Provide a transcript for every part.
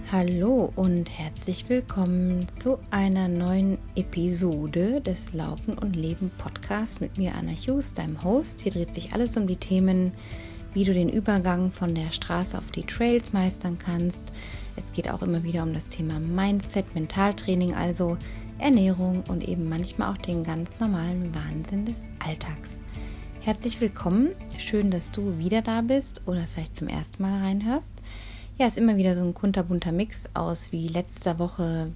Hallo und herzlich willkommen zu einer neuen Episode des Laufen und Leben Podcasts mit mir, Anna Hughes, deinem Host. Hier dreht sich alles um die Themen, wie du den Übergang von der Straße auf die Trails meistern kannst. Es geht auch immer wieder um das Thema Mindset, Mentaltraining, also Ernährung und eben manchmal auch den ganz normalen Wahnsinn des Alltags. Herzlich willkommen, schön, dass du wieder da bist oder vielleicht zum ersten Mal reinhörst. Ja, ist immer wieder so ein kunterbunter Mix aus wie letzter Woche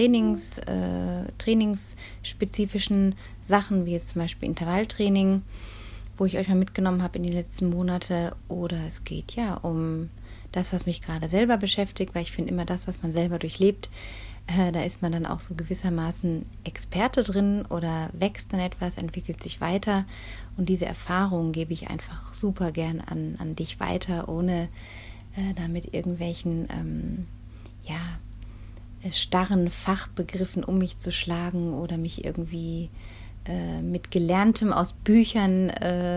trainingsspezifischen Sachen, wie jetzt zum Beispiel Intervalltraining, wo ich euch mal mitgenommen habe in die letzten Monate. Oder es geht ja um das, was mich gerade selber beschäftigt, weil ich finde immer das, was man selber durchlebt, da ist man dann auch so gewissermaßen Experte drin oder wächst dann etwas, entwickelt sich weiter. Und diese Erfahrung gebe ich einfach super gern an dich weiter, ohne da mit irgendwelchen starren Fachbegriffen um mich zu schlagen oder mich irgendwie mit Gelerntem aus Büchern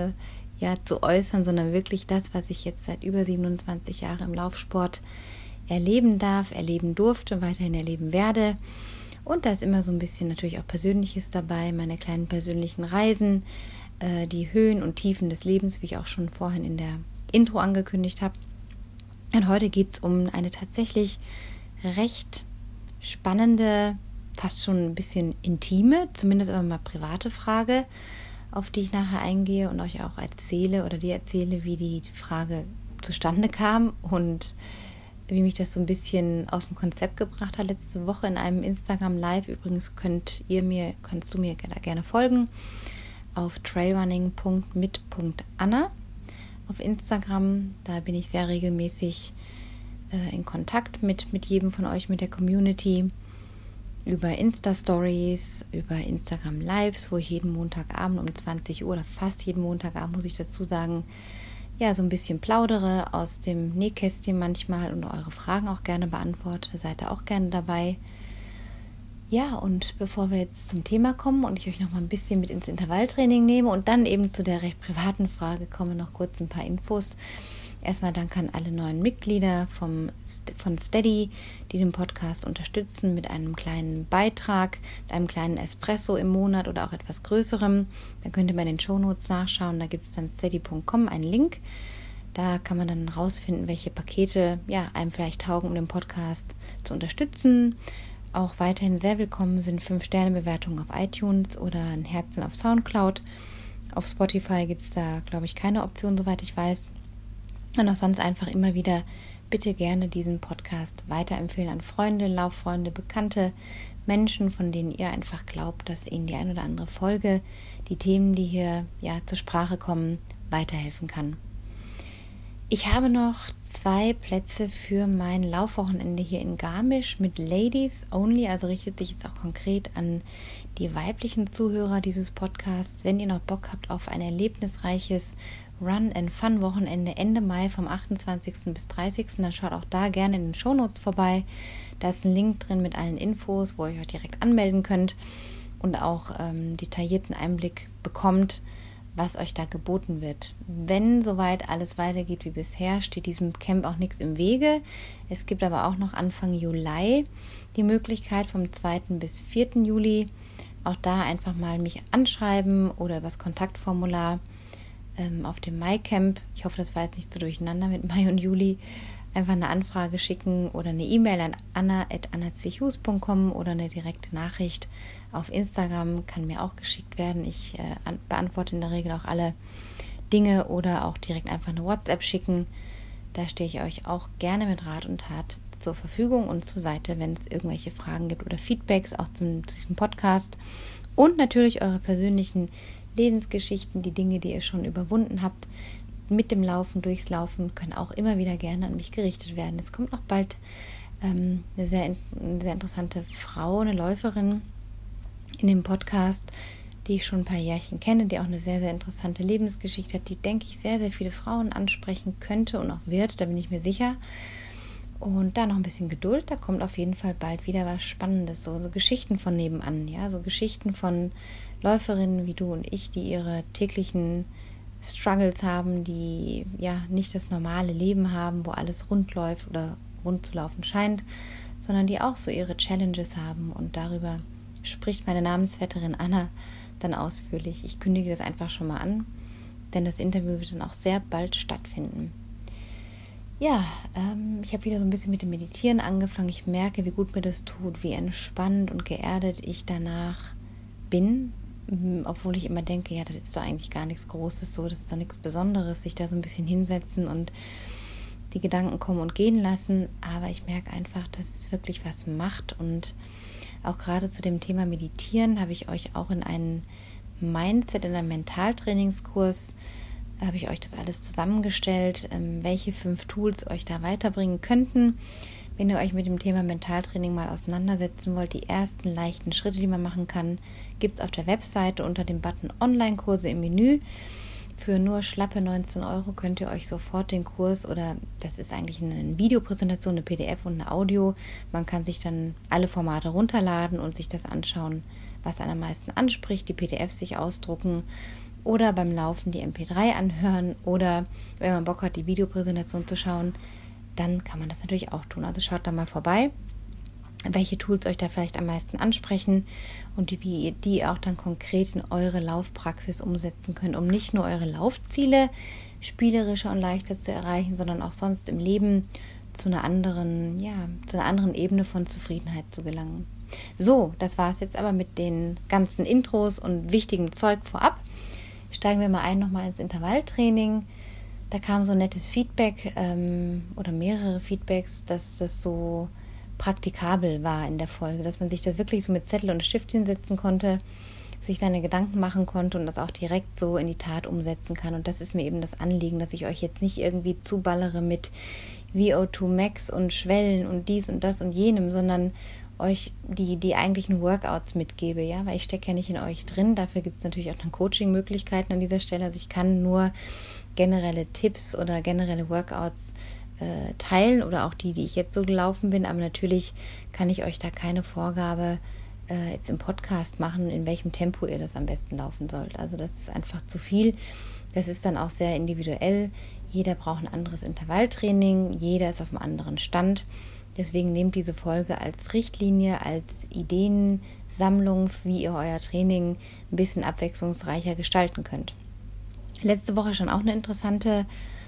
zu äußern, sondern wirklich das, was ich jetzt seit über 27 Jahren im Laufsport erleben darf, erleben durfte und weiterhin erleben werde. Und da ist immer so ein bisschen natürlich auch Persönliches dabei, meine kleinen persönlichen Reisen, die Höhen und Tiefen des Lebens, wie ich auch schon vorhin in der Intro angekündigt habe. Und heute geht es um eine tatsächlich recht spannende, fast schon ein bisschen intime, zumindest aber mal private Frage, auf die ich nachher eingehe und euch auch erzähle wie die Frage zustande kam und wie mich das so ein bisschen aus dem Konzept gebracht hat letzte Woche in einem Instagram Live. Übrigens kannst du mir gerne folgen auf trailrunning.mit.anna. Auf Instagram, da bin ich sehr regelmäßig in Kontakt mit jedem von euch, mit der Community, über Insta-Stories, über Instagram Lives, wo ich jeden Montagabend um 20 Uhr oder fast jeden Montagabend, muss ich dazu sagen, ja, so ein bisschen plaudere aus dem Nähkästchen manchmal und eure Fragen auch gerne beantworte. Seid ihr auch gerne dabei. Ja, und bevor wir jetzt zum Thema kommen und ich euch noch mal ein bisschen mit ins Intervalltraining nehme und dann eben zu der recht privaten Frage komme, noch kurz ein paar Infos. Erstmal Dank an alle neuen Mitglieder von Steady, die den Podcast unterstützen mit einem kleinen Beitrag, mit einem kleinen Espresso im Monat oder auch etwas größerem. Da könnt ihr mal in den Shownotes nachschauen, da gibt es dann steady.com einen Link. Da kann man dann rausfinden, welche Pakete einem vielleicht taugen, um den Podcast zu unterstützen. Auch weiterhin sehr willkommen sind 5-Sterne-Bewertungen auf iTunes oder ein Herzen auf Soundcloud. Auf Spotify gibt es da, glaube ich, keine Option, soweit ich weiß. Und auch sonst einfach immer wieder bitte gerne diesen Podcast weiterempfehlen an Freunde, Lauffreunde, Bekannte, Menschen, von denen ihr einfach glaubt, dass ihnen die ein oder andere Folge, die Themen, die hier zur Sprache kommen, weiterhelfen kann. Ich habe noch 2 Plätze für mein Laufwochenende hier in Garmisch mit Ladies Only, also richtet sich jetzt auch konkret an die weiblichen Zuhörer dieses Podcasts. Wenn ihr noch Bock habt auf ein erlebnisreiches Run-and-Fun-Wochenende Ende Mai vom 28. bis 30., dann schaut auch da gerne in den Shownotes vorbei. Da ist ein Link drin mit allen Infos, wo ihr euch direkt anmelden könnt und auch detaillierten Einblick bekommt, was euch da geboten wird. Wenn soweit alles weitergeht wie bisher, steht diesem Camp auch nichts im Wege. Es gibt aber auch noch Anfang Juli die Möglichkeit vom 2. bis 4. Juli auch da einfach mal mich anschreiben oder über das Kontaktformular auf dem Mai-Camp. Ich hoffe, das war jetzt nicht so durcheinander mit Mai und Juli. Einfach eine Anfrage schicken oder eine E-Mail an anna@annachughes.com oder eine direkte Nachricht auf Instagram kann mir auch geschickt werden. Ich beantworte in der Regel auch alle Dinge oder auch direkt einfach eine WhatsApp schicken. Da stehe ich euch auch gerne mit Rat und Tat zur Verfügung und zur Seite, wenn es irgendwelche Fragen gibt oder Feedbacks auch zu diesem Podcast. Und natürlich eure persönlichen Lebensgeschichten, die Dinge, die ihr schon überwunden habt, mit dem Laufen, durchs Laufen, können auch immer wieder gerne an mich gerichtet werden. Es kommt noch bald eine sehr interessante Frau, eine Läuferin in dem Podcast, die ich schon ein paar Jährchen kenne, die auch eine sehr, sehr interessante Lebensgeschichte hat, die, denke ich, sehr, sehr viele Frauen ansprechen könnte und auch wird, da bin ich mir sicher. Und da noch ein bisschen Geduld, da kommt auf jeden Fall bald wieder was Spannendes, so Geschichten von nebenan, ja, so Geschichten von Läuferinnen wie du und ich, die ihre täglichen Struggles haben, die nicht das normale Leben haben, wo alles rund läuft oder rund zu laufen scheint, sondern die auch so ihre Challenges haben. Und darüber spricht meine Namensvetterin Anna dann ausführlich. Ich kündige das einfach schon mal an, denn das Interview wird dann auch sehr bald stattfinden. Ja, ich habe wieder so ein bisschen mit dem Meditieren angefangen. Ich merke, wie gut mir das tut, wie entspannt und geerdet ich danach bin, obwohl ich immer denke, ja, das ist doch eigentlich gar nichts Großes, so, das ist doch nichts Besonderes, sich da so ein bisschen hinsetzen und die Gedanken kommen und gehen lassen. Aber ich merke einfach, dass es wirklich was macht. Und auch gerade zu dem Thema Meditieren habe ich euch auch in einen Mindset, in einem Mentaltrainingskurs, habe ich euch das alles zusammengestellt, welche 5 Tools euch da weiterbringen könnten. Wenn ihr euch mit dem Thema Mentaltraining mal auseinandersetzen wollt, die ersten leichten Schritte, die man machen kann, gibt es auf der Webseite unter dem Button Online-Kurse im Menü. Für nur schlappe 19 € könnt ihr euch sofort den Kurs, oder das ist eigentlich eine Videopräsentation, eine PDF und eine Audio. Man kann sich dann alle Formate runterladen und sich das anschauen, was einen am meisten anspricht, die PDF sich ausdrucken oder beim Laufen die MP3 anhören, oder wenn man Bock hat, die Videopräsentation zu schauen, dann kann man das natürlich auch tun. Also schaut da mal vorbei, welche Tools euch da vielleicht am meisten ansprechen und wie ihr die auch dann konkret in eure Laufpraxis umsetzen könnt, um nicht nur eure Laufziele spielerischer und leichter zu erreichen, sondern auch sonst im Leben zu einer anderen Ebene von Zufriedenheit zu gelangen. So, das war es jetzt aber mit den ganzen Intros und wichtigem Zeug vorab. Steigen wir mal ein nochmal ins Intervalltraining. Da kam so ein nettes Feedback oder mehrere Feedbacks, dass das so praktikabel war in der Folge, dass man sich da wirklich so mit Zettel und Stift hinsetzen konnte, sich seine Gedanken machen konnte und das auch direkt so in die Tat umsetzen kann. Und das ist mir eben das Anliegen, dass ich euch jetzt nicht irgendwie zuballere mit VO2 Max und Schwellen und dies und das und jenem, sondern euch die eigentlichen Workouts mitgebe, ja, weil ich stecke ja nicht in euch drin. Dafür gibt es natürlich auch dann Coaching-Möglichkeiten an dieser Stelle. Also ich kann nur generelle Tipps oder generelle Workouts teilen oder auch die ich jetzt so gelaufen bin, aber natürlich kann ich euch da keine Vorgabe jetzt im Podcast machen, in welchem Tempo ihr das am besten laufen sollt. Also das ist einfach zu viel. Das ist dann auch sehr individuell. Jeder braucht ein anderes Intervalltraining, jeder ist auf einem anderen Stand. Deswegen nehmt diese Folge als Richtlinie, als Ideensammlung, wie ihr euer Training ein bisschen abwechslungsreicher gestalten könnt. Letzte Woche schon auch eine interessante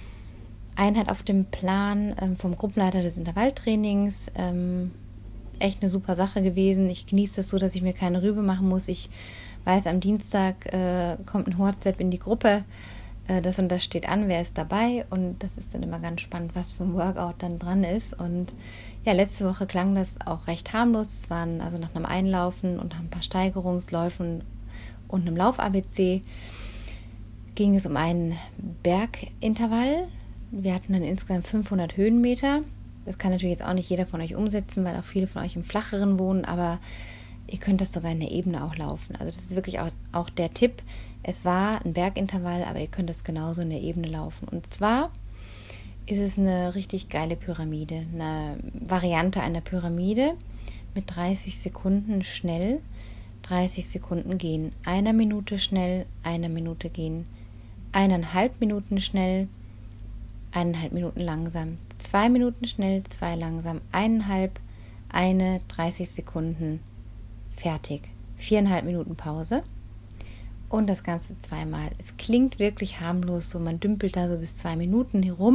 Einheit auf dem Plan vom Gruppenleiter des Intervalltrainings. Echt eine super Sache gewesen. Ich genieße das so, dass ich mir keine Rübe machen muss. Ich weiß, am Dienstag kommt ein WhatsApp in die Gruppe, das und das steht an, wer ist dabei, und das ist dann immer ganz spannend, was für ein Workout dann dran ist. Und ja, letzte Woche klang das auch recht harmlos. Es waren also nach einem Einlaufen und ein paar Steigerungsläufen und einem Lauf-ABC ging es um einen Bergintervall. Wir hatten dann insgesamt 500 Höhenmeter. Das kann natürlich jetzt auch nicht jeder von euch umsetzen, weil auch viele von euch im Flacheren wohnen, aber ihr könnt das sogar in der Ebene auch laufen. Also das ist wirklich auch der Tipp. Es war ein Bergintervall, aber ihr könnt das genauso in der Ebene laufen. Und zwar ist es eine richtig geile Pyramide, eine Variante einer Pyramide mit 30 Sekunden schnell, 30 Sekunden gehen, 1 Minute schnell, 1 Minute gehen, 1,5 Minuten schnell, 1,5 Minuten langsam, 2 Minuten schnell, 2 langsam, 1,5, 30 Sekunden, fertig. 4,5 Minuten Pause und das Ganze 2-mal. Es klingt wirklich harmlos, so man dümpelt da so bis 2 Minuten herum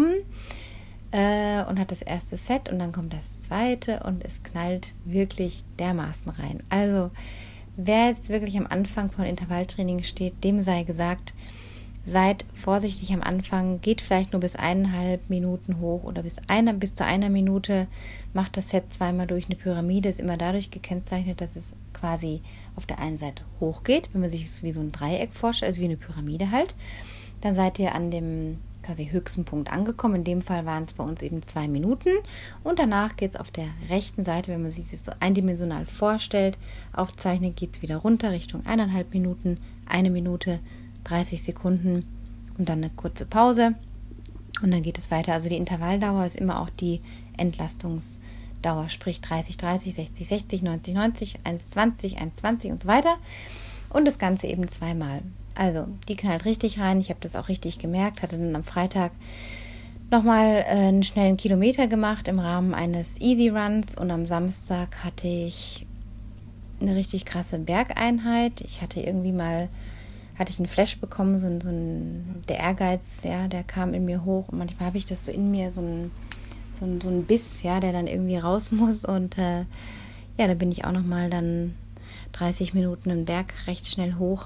und hat das erste Set und dann kommt das zweite und es knallt wirklich dermaßen rein. Also wer jetzt wirklich am Anfang von Intervalltraining steht, dem sei gesagt, seid vorsichtig am Anfang, geht vielleicht nur bis 1,5 Minuten hoch oder bis zu 1 Minute, macht das Set 2-mal durch. Eine Pyramide ist immer dadurch gekennzeichnet, dass es quasi auf der einen Seite hoch geht, wenn man sich es wie so ein Dreieck vorstellt, also wie eine Pyramide halt. Dann seid ihr an dem quasi höchsten Punkt angekommen. In dem Fall waren es bei uns eben 2 Minuten und danach geht es auf der rechten Seite, wenn man sich das so eindimensional vorstellt, aufzeichnet, geht es wieder runter Richtung 1,5 Minuten, 1 Minute, 30 Sekunden und dann eine kurze Pause und dann geht es weiter. Also die Intervalldauer ist immer auch die Entlastungsdauer, sprich 30, 30, 60, 60, 90, 90, 1,20, 1,20 und so weiter und das Ganze eben 2-mal. Also die knallt richtig rein, ich habe das auch richtig gemerkt, hatte dann am Freitag nochmal einen schnellen Kilometer gemacht im Rahmen eines Easy Runs und am Samstag hatte ich eine richtig krasse Bergeinheit. Ich hatte einen Flash bekommen, der Ehrgeiz, ja, der kam in mir hoch und manchmal habe ich das so in mir, so ein Biss, ja, der dann irgendwie raus muss und da bin ich auch nochmal dann 30 Minuten einen Berg recht schnell hoch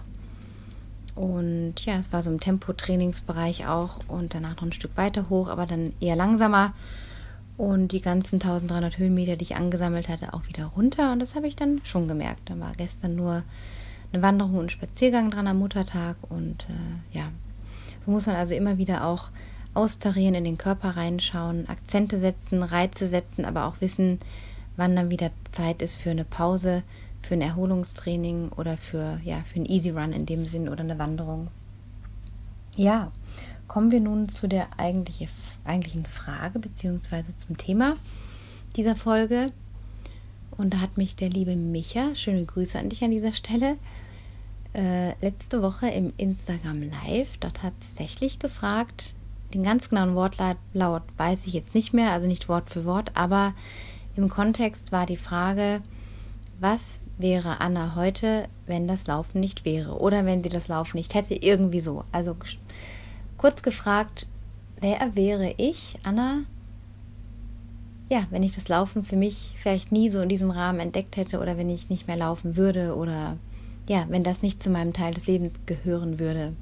und ja, es war so im Tempotrainingsbereich auch und danach noch ein Stück weiter hoch, aber dann eher langsamer und die ganzen 1300 Höhenmeter, die ich angesammelt hatte, auch wieder runter und das habe ich dann schon gemerkt. Da war gestern nur eine Wanderung und ein Spaziergang dran am Muttertag und so muss man also immer wieder auch austarieren, in den Körper reinschauen, Akzente setzen, Reize setzen, aber auch wissen, wann dann wieder Zeit ist für eine Pause, für ein Erholungstraining oder für einen Easy Run in dem Sinn oder eine Wanderung. Ja, kommen wir nun zu der eigentlichen Frage beziehungsweise zum Thema dieser Folge. Und da hat mich der liebe Micha, schöne Grüße an dich an dieser Stelle, letzte Woche im Instagram Live da tatsächlich gefragt, den ganz genauen Wortlaut weiß ich jetzt nicht mehr, also nicht Wort für Wort, aber im Kontext war die Frage, was wäre Anna heute, wenn das Laufen nicht wäre oder wenn sie das Laufen nicht hätte, irgendwie so. Also kurz gefragt, wer wäre ich, Anna, wenn ich das Laufen für mich vielleicht nie so in diesem Rahmen entdeckt hätte oder wenn ich nicht mehr laufen würde oder wenn das nicht zu meinem Teil des Lebens gehören würde.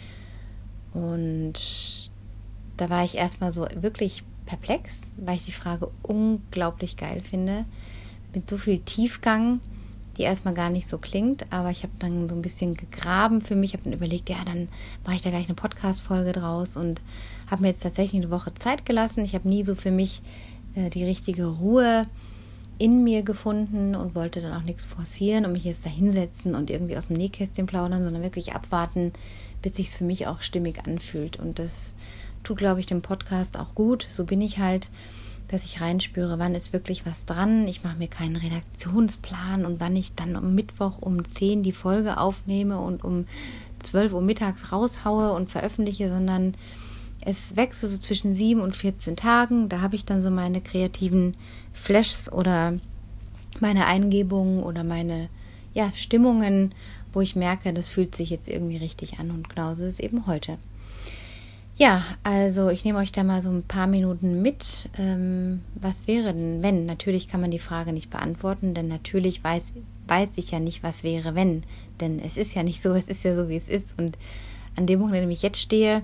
Und da war ich erstmal so wirklich perplex, weil ich die Frage unglaublich geil finde. Mit so viel Tiefgang, die erstmal gar nicht so klingt, aber ich habe dann so ein bisschen gegraben für mich, habe dann überlegt, dann mache ich da gleich eine Podcast-Folge draus und habe mir jetzt tatsächlich eine Woche Zeit gelassen. Ich habe nie so für mich die richtige Ruhe in mir gefunden und wollte dann auch nichts forcieren und mich jetzt da hinsetzen und irgendwie aus dem Nähkästchen plaudern, sondern wirklich abwarten, bis sich es für mich auch stimmig anfühlt. Und das tut, glaube ich, dem Podcast auch gut. So bin ich halt, dass ich reinspüre, wann ist wirklich was dran. Ich mache mir keinen Redaktionsplan und wann ich dann am Mittwoch um 10 die Folge aufnehme und um 12 Uhr mittags raushaue und veröffentliche, sondern es wechselt so zwischen 7 und 14 Tagen. Da habe ich dann so meine kreativen Flashs oder meine Eingebungen oder meine Stimmungen, wo ich merke, das fühlt sich jetzt irgendwie richtig an und genauso ist es eben heute. Ja, also ich nehme euch da mal so ein paar Minuten mit. Was wäre denn, wenn? Natürlich kann man die Frage nicht beantworten, denn natürlich weiß ich ja nicht, was wäre, wenn. Denn es ist ja nicht so, es ist ja so, wie es ist. Und an dem Punkt, an dem ich jetzt stehe,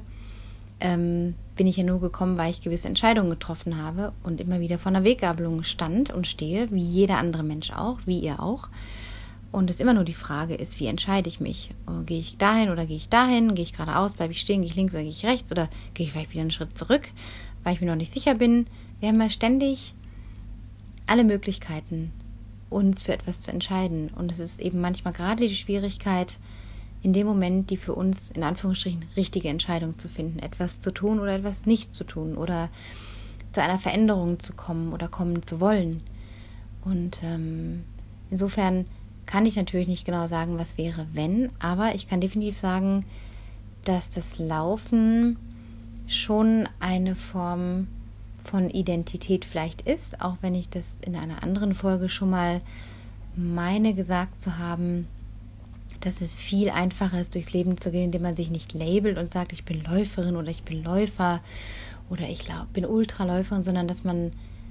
bin ich ja nur gekommen, weil ich gewisse Entscheidungen getroffen habe und immer wieder vor einer Weggabelung stand und stehe, wie jeder andere Mensch auch, wie ihr auch. Und es immer nur die Frage ist, wie entscheide ich mich? Gehe ich dahin oder gehe ich dahin? Gehe ich geradeaus, bleibe ich stehen, gehe ich links oder gehe ich rechts? Oder gehe ich vielleicht wieder einen Schritt zurück, weil ich mir noch nicht sicher bin? Wir haben ja ständig alle Möglichkeiten, uns für etwas zu entscheiden. Und es ist eben manchmal gerade die Schwierigkeit, in dem Moment die für uns, in Anführungsstrichen, richtige Entscheidung zu finden, etwas zu tun oder etwas nicht zu tun oder zu einer Veränderung zu kommen oder kommen zu wollen. Und insofern kann ich natürlich nicht genau sagen, was wäre, wenn, aber ich kann definitiv sagen, dass das Laufen schon eine Form von Identität vielleicht ist, auch wenn ich das in einer anderen Folge schon mal meine gesagt zu haben, dass es viel einfacher ist, durchs Leben zu gehen, indem man sich nicht labelt und sagt, ich bin Läuferin oder ich bin Läufer oder ich bin Ultraläuferin, sondern dass man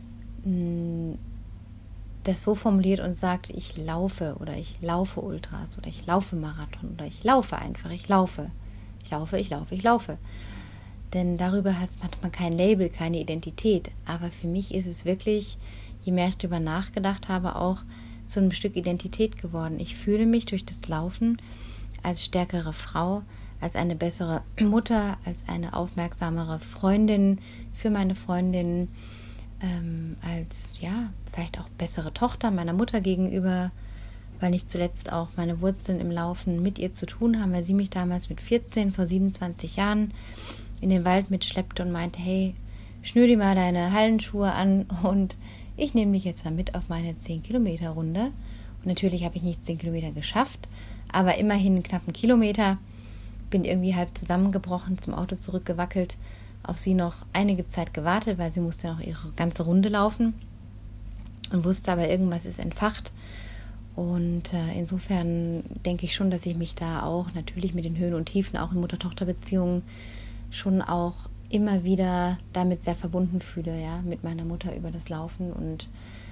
das so formuliert und sagt, ich laufe oder ich laufe Ultras oder ich laufe Marathon oder ich laufe einfach, ich laufe. Denn darüber hat man kein Label, keine Identität. Aber für mich ist es wirklich, je mehr ich darüber nachgedacht habe, auch so ein Stück Identität geworden. Ich fühle mich durch das Laufen als stärkere Frau, als eine bessere Mutter, als eine aufmerksamere Freundin für meine Freundinnen, als vielleicht auch bessere Tochter meiner Mutter gegenüber, weil nicht zuletzt auch meine Wurzeln im Laufen mit ihr zu tun haben, weil sie mich damals mit 14, vor 27 Jahren, in den Wald mitschleppte und meinte, hey, schnür dir mal deine Hallenschuhe an und ich nehme dich jetzt mal mit auf meine 10-Kilometer-Runde. Und natürlich habe ich nicht 10 Kilometer geschafft, aber immerhin knapp einen Kilometer. Bin irgendwie halb zusammengebrochen, zum Auto zurückgewackelt, auf sie noch einige Zeit gewartet, weil sie musste noch ihre ganze Runde laufen und wusste aber, irgendwas ist entfacht. Und insofern denke ich schon, dass ich mich da auch natürlich mit den Höhen und Tiefen, auch in Mutter-Tochter-Beziehungen, schon auch immer wieder damit sehr verbunden fühle, ja, mit meiner Mutter über das Laufen. Und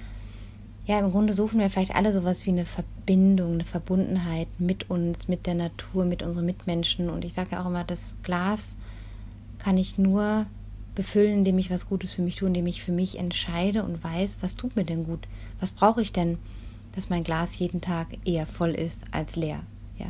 ja, im Grunde suchen wir vielleicht alle sowas wie eine Verbindung, eine Verbundenheit mit uns, mit der Natur, mit unseren Mitmenschen. Und ich sage ja auch immer, das Glas kann ich nur befüllen, indem ich was Gutes für mich tue, indem ich für mich entscheide und weiß, was tut mir denn gut? Was brauche ich denn, dass mein Glas jeden Tag eher voll ist als leer? Ja.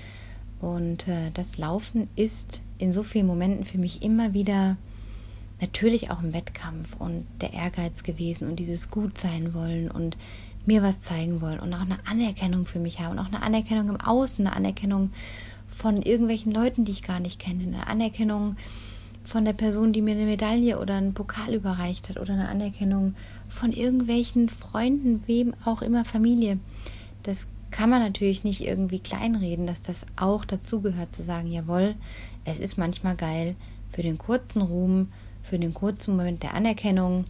Und das Laufen ist in so vielen Momenten für mich immer wieder natürlich auch ein Wettkampf und der Ehrgeiz gewesen und dieses Gut sein wollen und mir was zeigen wollen und auch eine Anerkennung für mich haben und auch eine Anerkennung im Außen, eine Anerkennung von irgendwelchen Leuten, die ich gar nicht kenne, eine Anerkennung von der Person, die mir eine Medaille oder einen Pokal überreicht hat oder eine Anerkennung von irgendwelchen Freunden, wem auch immer, Familie. Das kann man natürlich nicht irgendwie kleinreden, dass das auch dazugehört, zu sagen, jawohl, es ist manchmal geil, für den kurzen Ruhm, für den kurzen Moment der Anerkennung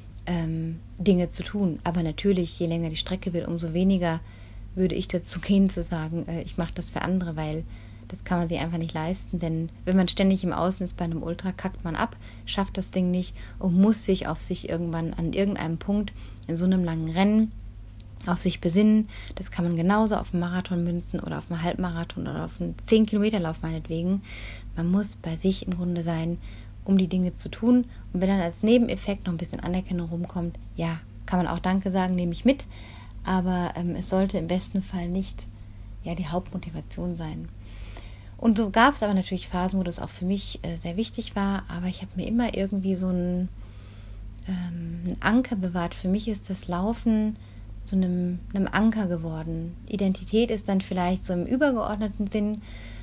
Dinge zu tun. Aber natürlich, je länger die Strecke wird, umso weniger würde ich dazu gehen, zu sagen, ich mache das für andere, weil das kann man sich einfach nicht leisten, denn wenn man ständig im Außen ist bei einem Ultra, kackt man ab, schafft das Ding nicht und muss sich auf sich irgendwann an irgendeinem Punkt in so einem langen Rennen auf sich besinnen. Das kann man genauso auf einen Marathon münzen oder auf einen Halbmarathon oder auf einen 10-Kilometer-Lauf meinetwegen. Man muss bei sich im Grunde sein, um die Dinge zu tun. Und wenn dann als Nebeneffekt noch ein bisschen Anerkennung rumkommt, ja, kann man auch Danke sagen, nehme ich mit. Aber es sollte im besten Fall nicht die Hauptmotivation sein. Und so gab es aber natürlich Phasen, wo das auch für mich sehr wichtig war. Aber ich habe mir immer irgendwie so einen Anker bewahrt. Für mich ist das Laufen zu einem Anker geworden. Identität ist dann vielleicht so im übergeordneten Sinn.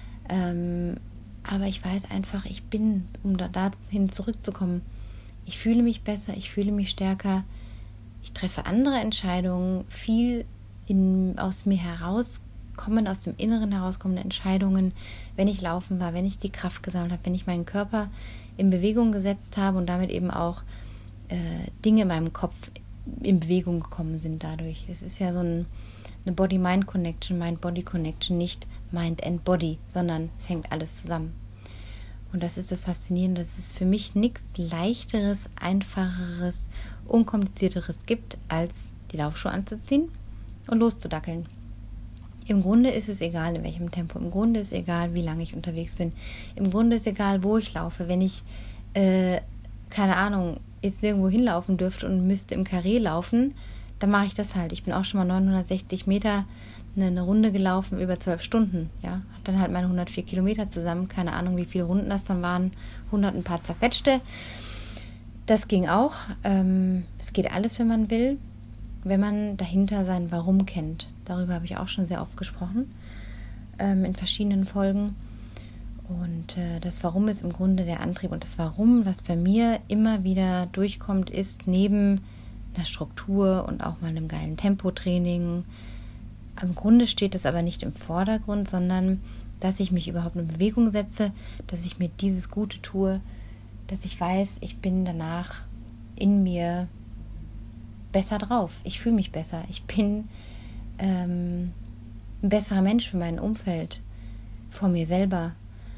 Aber ich weiß einfach, ich bin, um dahin zurückzukommen, ich fühle mich besser, ich fühle mich stärker. Ich treffe andere Entscheidungen, viel aus mir herauskommen, aus dem Inneren herauskommende Entscheidungen, wenn ich laufen war, wenn ich die Kraft gesammelt habe, wenn ich meinen Körper in Bewegung gesetzt habe und damit eben auch Dinge in meinem Kopf in Bewegung gekommen sind dadurch. Es ist ja so eine Body-Mind-Connection, Mind-Body-Connection, nicht Mind and Body, sondern es hängt alles zusammen. Und das ist das Faszinierende, dass es für mich nichts Leichteres, Einfacheres, Unkomplizierteres gibt, als die Laufschuhe anzuziehen und loszudackeln. Im Grunde ist es egal, in welchem Tempo. Im Grunde ist es egal, wie lange ich unterwegs bin. Im Grunde ist es egal, wo ich laufe. Wenn ich, keine Ahnung, jetzt irgendwo hinlaufen dürfte und müsste im Karree laufen, dann mache ich das halt. Ich bin auch schon mal 960 Meter eine Runde gelaufen über 12 Stunden. Ja, hat dann halt meine 104 Kilometer zusammen. Keine Ahnung, wie viele Runden das dann waren. 100 ein paar zerquetschte. Das ging auch. Es geht alles, wenn man will, wenn man dahinter sein Warum kennt. Darüber habe ich auch schon sehr oft gesprochen, in verschiedenen Folgen. Und das Warum ist im Grunde der Antrieb. Und das Warum, was bei mir immer wieder durchkommt, ist neben einer Struktur und auch mal einem geilen Tempotraining. Im Grunde steht es aber nicht im Vordergrund, sondern dass ich mich überhaupt in Bewegung setze, dass ich mir dieses Gute tue, dass ich weiß, ich bin danach in mir besser drauf. Ich fühle mich besser. Ich bin ein besserer Mensch für mein Umfeld, vor mir selber.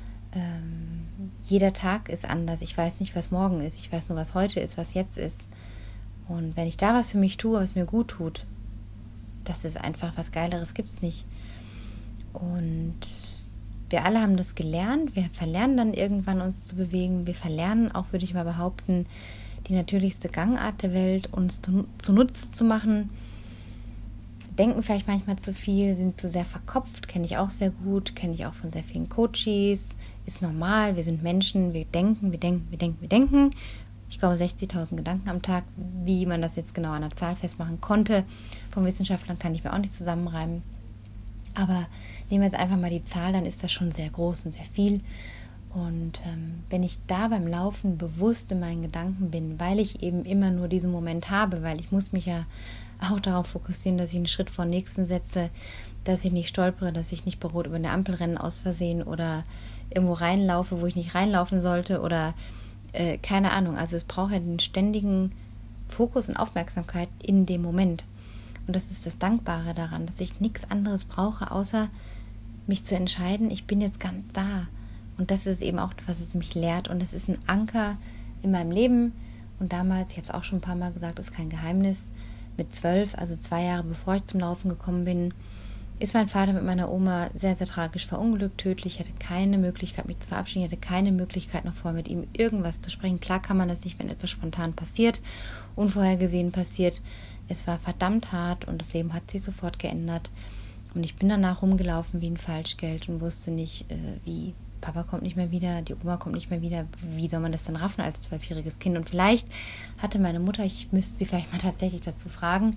Jeder Tag ist anders. Ich weiß nicht, was morgen ist. Ich weiß nur, was heute ist, was jetzt ist. Und wenn ich da was für mich tue, was mir gut tut, das ist einfach was Geileres, gibt es nicht. Und wir alle haben das gelernt. Wir verlernen dann irgendwann, uns zu bewegen. Wir verlernen auch, würde ich mal behaupten, die natürlichste Gangart der Welt uns zunutze zu machen. Denken vielleicht manchmal zu viel, sind zu sehr verkopft, kenne ich auch sehr gut, kenne ich auch von sehr vielen Coaches. Ist normal, wir sind Menschen, wir denken. Ich glaube 60.000 Gedanken am Tag. Wie man das jetzt genau an der Zahl festmachen konnte, von Wissenschaftlern kann ich mir auch nicht zusammenreimen. Aber nehmen wir jetzt einfach mal die Zahl, dann ist das schon sehr groß und sehr viel. Und wenn ich da beim Laufen bewusst in meinen Gedanken bin, weil ich eben immer nur diesen Moment habe, weil ich muss mich ja auch darauf fokussieren, dass ich einen Schritt vor den nächsten setze, dass ich nicht stolpere, dass ich nicht bei Rot über eine Ampel renne aus Versehen oder irgendwo reinlaufe, wo ich nicht reinlaufen sollte oder keine Ahnung, also es braucht ja den ständigen Fokus und Aufmerksamkeit in dem Moment. Und das ist das Dankbare daran, dass ich nichts anderes brauche, außer mich zu entscheiden, ich bin jetzt ganz da. Und das ist eben auch, was es mich lehrt. Und das ist ein Anker in meinem Leben. Und damals, ich habe es auch schon ein paar Mal gesagt, ist kein Geheimnis, mit 12, also 2 Jahre bevor ich zum Laufen gekommen bin, ist mein Vater mit meiner Oma sehr, sehr tragisch verunglückt, tödlich. Ich hatte keine Möglichkeit, mich zu verabschieden. Ich hatte keine Möglichkeit, noch vorher mit ihm irgendwas zu sprechen. Klar kann man das nicht, wenn etwas spontan passiert, unvorhergesehen passiert. Es war verdammt hart und das Leben hat sich sofort geändert. Und ich bin danach rumgelaufen wie ein Falschgeld und wusste nicht, wie Papa kommt nicht mehr wieder, die Oma kommt nicht mehr wieder. Wie soll man das denn raffen als 12-jähriges Kind? Und vielleicht hatte meine Mutter, ich müsste sie vielleicht mal tatsächlich dazu fragen,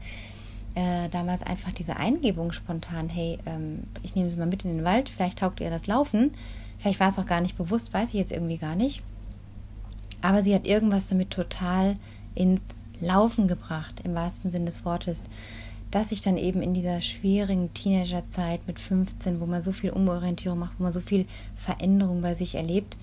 damals einfach diese Eingebung spontan, hey, ich nehme sie mal mit in den Wald, vielleicht taugt ihr das Laufen. Vielleicht war es auch gar nicht bewusst, weiß ich jetzt irgendwie gar nicht. Aber sie hat irgendwas damit total ins Laufen gebracht, im wahrsten Sinne des Wortes, dass ich dann eben in dieser schwierigen Teenagerzeit mit 15, wo man so viel Umorientierung macht, wo man so viel Veränderung bei sich erlebt,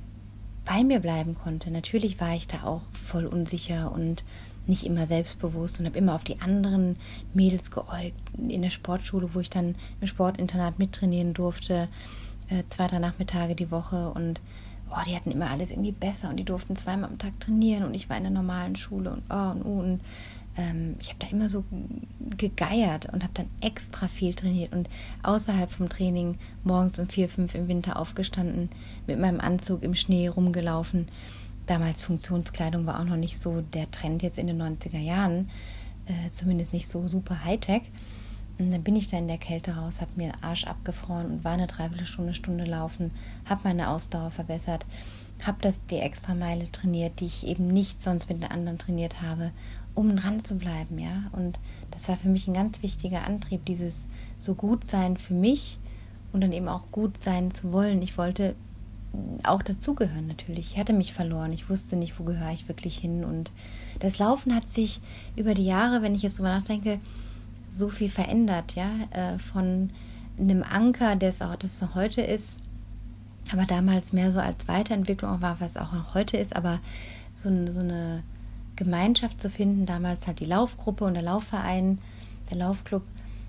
bei mir bleiben konnte. Natürlich war ich da auch voll unsicher und nicht immer selbstbewusst und habe immer auf die anderen Mädels geäugt. In der Sportschule, wo ich dann im Sportinternat mittrainieren durfte, 2, 3 Nachmittage die Woche und die hatten immer alles irgendwie besser und die durften 2-mal am Tag trainieren und ich war in der normalen Schule und ich habe da immer so gegeiert und habe dann extra viel trainiert und außerhalb vom Training morgens um 4, 5 im Winter aufgestanden, mit meinem Anzug im Schnee rumgelaufen. Damals Funktionskleidung war auch noch nicht so der Trend jetzt in den 90er Jahren, zumindest nicht so super Hightech. Und dann bin ich da in der Kälte raus, habe mir den Arsch abgefroren und war eine Dreiviertelstunde laufen, habe meine Ausdauer verbessert, habe die Extrameile trainiert, die ich eben nicht sonst mit den anderen trainiert habe, um dran zu bleiben, ja. Und das war für mich ein ganz wichtiger Antrieb, dieses so gut sein für mich und dann eben auch gut sein zu wollen. Ich wollte auch dazugehören natürlich. Ich hatte mich verloren. Ich wusste nicht, wo gehöre ich wirklich hin. Und das Laufen hat sich über die Jahre, wenn ich jetzt drüber nachdenke, so viel verändert, ja, von einem Anker, das noch heute ist, aber damals mehr so als Weiterentwicklung auch war, was auch noch heute ist, aber so eine Gemeinschaft zu finden, damals halt die Laufgruppe und der Laufverein, der Laufclub,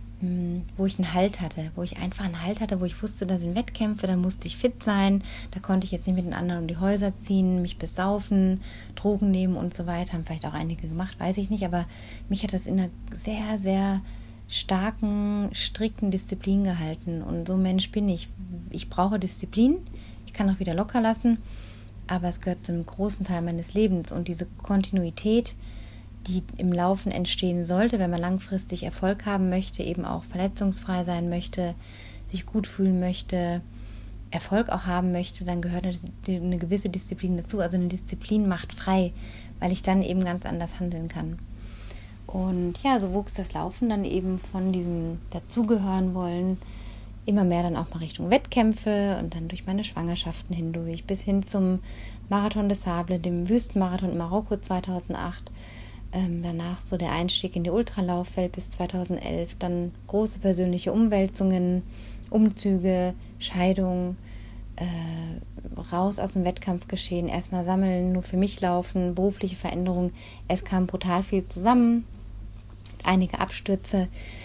wo ich einen Halt hatte, wo ich einfach einen Halt hatte, wo ich wusste, da sind Wettkämpfe, da musste ich fit sein, da konnte ich jetzt nicht mit den anderen um die Häuser ziehen, mich besaufen, Drogen nehmen und so weiter, haben vielleicht auch einige gemacht, weiß ich nicht, aber mich hat das in einer sehr, sehr starken, strikten Disziplin gehalten und so ein Mensch bin ich. Ich brauche Disziplin, ich kann auch wieder locker lassen, aber es gehört zu einem großen Teil meines Lebens und diese Kontinuität, die im Laufen entstehen sollte, wenn man langfristig Erfolg haben möchte, eben auch verletzungsfrei sein möchte, sich gut fühlen möchte, Erfolg auch haben möchte, dann gehört eine gewisse Disziplin dazu. Also eine Disziplin macht frei, weil ich dann eben ganz anders handeln kann. Und ja, so wuchs das Laufen dann eben von diesem Dazugehören wollen immer mehr dann auch mal Richtung Wettkämpfe und dann durch meine Schwangerschaften hindurch bis hin zum Marathon des Sables, dem Wüstenmarathon in Marokko 2008. Danach so der Einstieg in die Ultralauffeld bis 2011, dann große persönliche Umwälzungen, Umzüge, Scheidung, raus aus dem Wettkampfgeschehen, erstmal sammeln, nur für mich laufen, berufliche Veränderungen. Es kam brutal viel zusammen, einige Abstürze,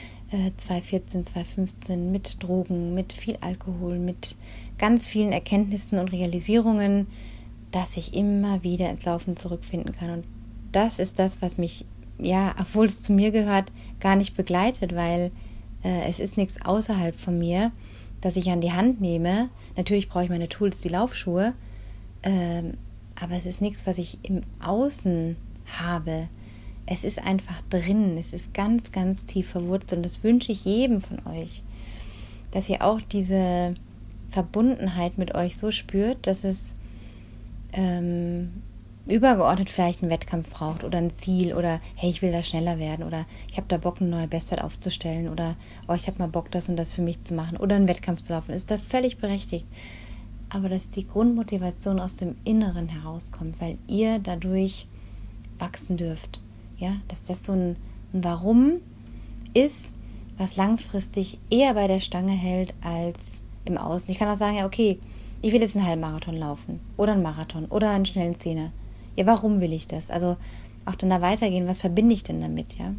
2014, 2015 mit Drogen, mit viel Alkohol, mit ganz vielen Erkenntnissen und Realisierungen, dass ich immer wieder ins Laufen zurückfinden kann. Und das ist das, was mich, ja, obwohl es zu mir gehört, gar nicht begleitet, weil es ist nichts außerhalb von mir, das ich an die Hand nehme. Natürlich brauche ich meine Tools, die Laufschuhe, aber es ist nichts, was ich im Außen habe. Es ist einfach drin, es ist ganz, ganz tief verwurzelt und das wünsche ich jedem von euch, dass ihr auch diese Verbundenheit mit euch so spürt, dass es übergeordnet vielleicht einen Wettkampf braucht oder ein Ziel oder hey, ich will da schneller werden oder ich habe da Bock, eine neue Bestzeit aufzustellen oder ich habe mal Bock, das und das für mich zu machen oder einen Wettkampf zu laufen, ist da völlig berechtigt. Aber dass die Grundmotivation aus dem Inneren herauskommt, weil ihr dadurch wachsen dürft. Ja, dass das so ein Warum ist, was langfristig eher bei der Stange hält als im Außen. Ich kann auch sagen, ja, okay, ich will jetzt einen Halbmarathon laufen oder einen Marathon oder einen schnellen Zehner. Ja, warum will ich das? Also auch dann da weitergehen, was verbinde ich denn damit, ja?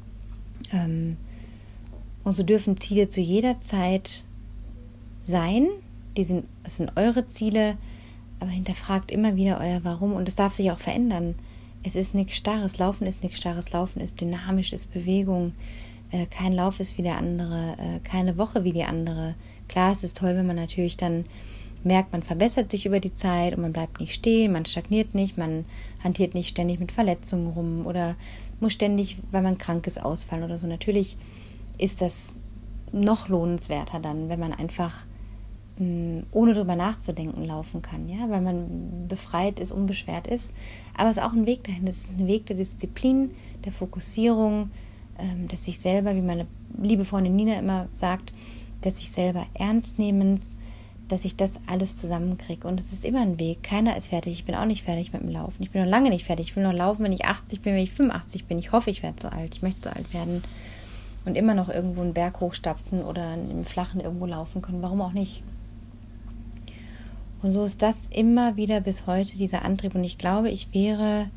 Und so dürfen Ziele zu jeder Zeit sein. Es sind eure Ziele, aber hinterfragt immer wieder euer Warum und es darf sich auch verändern. Es ist nichts Starres, Laufen ist nichts Starres, Laufen ist dynamisch, ist Bewegung. Kein Lauf ist wie der andere, keine Woche wie die andere. Klar, es ist toll, wenn man natürlich dann merkt, man verbessert sich über die Zeit und man bleibt nicht stehen, man stagniert nicht, man hantiert nicht ständig mit Verletzungen rum oder muss ständig, weil man krank ist, ausfallen oder so. Natürlich ist das noch lohnenswerter dann, wenn man einfach ohne drüber nachzudenken laufen kann, ja, weil man befreit ist, unbeschwert ist. Aber es ist auch ein Weg dahin, es ist ein Weg der Disziplin, der Fokussierung, des sich selber, wie meine liebe Freundin Nina immer sagt, des sich selber Ernstnehmens, dass ich das alles zusammenkriege. Und es ist immer ein Weg. Keiner ist fertig. Ich bin auch nicht fertig mit dem Laufen. Ich bin noch lange nicht fertig. Ich will noch laufen, wenn ich 80 bin, wenn ich 85 bin. Ich hoffe, ich werde so alt. Ich möchte so alt werden und immer noch irgendwo einen Berg hochstapfen oder im Flachen irgendwo laufen können. Warum auch nicht? Und so ist das immer wieder bis heute dieser Antrieb. Und ich glaube, ich wäre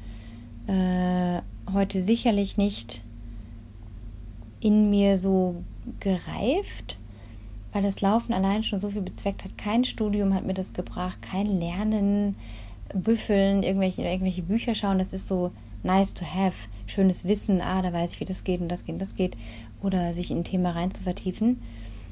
heute sicherlich nicht in mir so gereift, weil das Laufen allein schon so viel bezweckt hat. Kein Studium hat mir das gebracht, kein Lernen, Büffeln, irgendwelche Bücher schauen. Das ist so nice to have, schönes Wissen, da weiß ich, wie das geht und das geht und das geht. Oder sich in ein Thema rein zu vertiefen.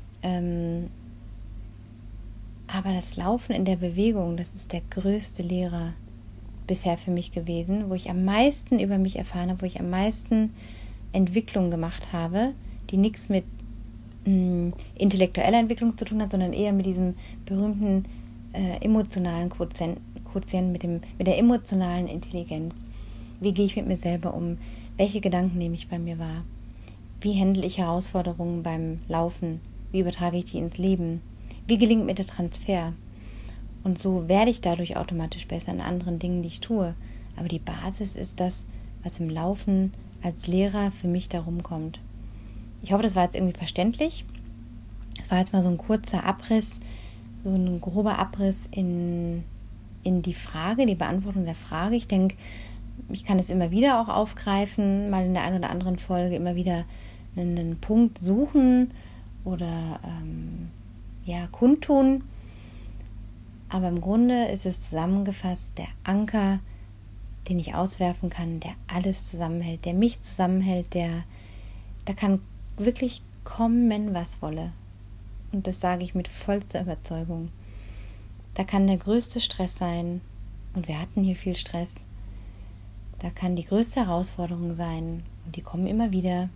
Aber das Laufen in der Bewegung, das ist der größte Lehrer bisher für mich gewesen, wo ich am meisten über mich erfahren habe, wo ich am meisten Entwicklung gemacht habe, die nichts mit intellektueller Entwicklung zu tun hat, sondern eher mit diesem berühmten emotionalen Quotient, mit der emotionalen Intelligenz. Wie gehe ich mit mir selber um? Welche Gedanken nehme ich bei mir wahr? Wie handle ich Herausforderungen beim Laufen? Wie übertrage ich die ins Leben? Wie gelingt mir der Transfer? Und so werde ich dadurch automatisch besser in anderen Dingen, die ich tue. Aber die Basis ist das, was im Laufen als Lehrer für mich da rumkommt. Ich hoffe, das war jetzt irgendwie verständlich. Das war jetzt mal so ein kurzer Abriss, so ein grober Abriss in die Frage, die Beantwortung der Frage. Ich denke, ich kann es immer wieder auch aufgreifen, mal in der einen oder anderen Folge immer wieder einen Punkt suchen oder kundtun. Aber im Grunde ist es zusammengefasst der Anker, den ich auswerfen kann, der alles zusammenhält, der mich zusammenhält, da kann wirklich kommen, was wolle. Und das sage ich mit vollster Überzeugung. Da kann der größte Stress sein, und wir hatten hier viel Stress. Da kann die größte Herausforderung sein, und die kommen immer wieder.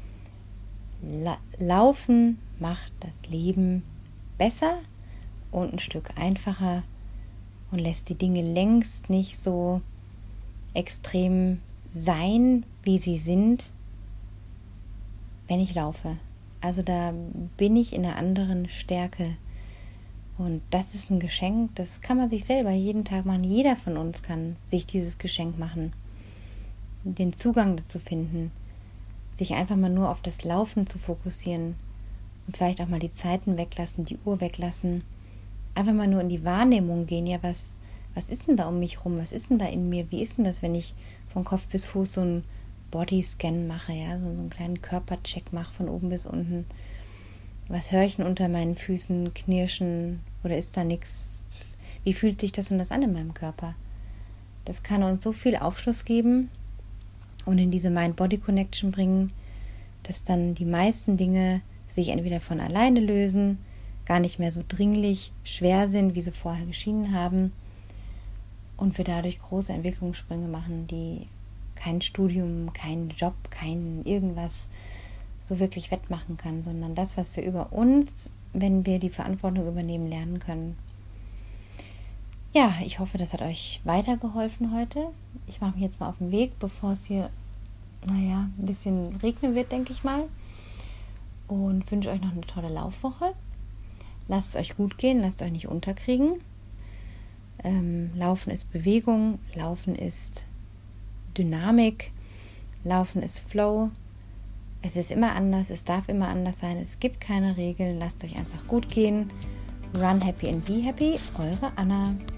Laufen macht das Leben besser und ein Stück einfacher und lässt die Dinge längst nicht so extrem sein, wie sie sind, wenn ich laufe. Also da bin ich in einer anderen Stärke. Und das ist ein Geschenk, das kann man sich selber jeden Tag machen. Jeder von uns kann sich dieses Geschenk machen. Den Zugang dazu finden. Sich einfach mal nur auf das Laufen zu fokussieren. Und vielleicht auch mal die Zeiten weglassen, die Uhr weglassen. Einfach mal nur in die Wahrnehmung gehen. Ja, was ist denn da um mich rum? Was ist denn da in mir? Wie ist denn das, wenn ich von Kopf bis Fuß so einen Bodyscan mache, ja, so einen kleinen Körpercheck mache von oben bis unten? Was höre ich denn unter meinen Füßen knirschen? Oder ist da nichts? Wie fühlt sich das und das an in meinem Körper? Das kann uns so viel Aufschluss geben und in diese Mind-Body-Connection bringen, dass dann die meisten Dinge sich entweder von alleine lösen, gar nicht mehr so dringlich schwer sind, wie sie vorher geschienen haben, und wir dadurch große Entwicklungssprünge machen, die kein Studium, kein Job, kein irgendwas so wirklich wettmachen kann, sondern das, was wir über uns, wenn wir die Verantwortung übernehmen, lernen können. Ja, ich hoffe, das hat euch weitergeholfen heute. Ich mache mich jetzt mal auf den Weg, bevor es hier, ein bisschen regnen wird, denke ich mal. Und wünsche euch noch eine tolle Laufwoche. Lasst es euch gut gehen, lasst euch nicht unterkriegen. Laufen ist Bewegung, Laufen ist Dynamik, Laufen ist Flow. Es ist immer anders, es darf immer anders sein, es gibt keine Regeln. Lasst euch einfach gut gehen Run happy and be happy, eure Anna.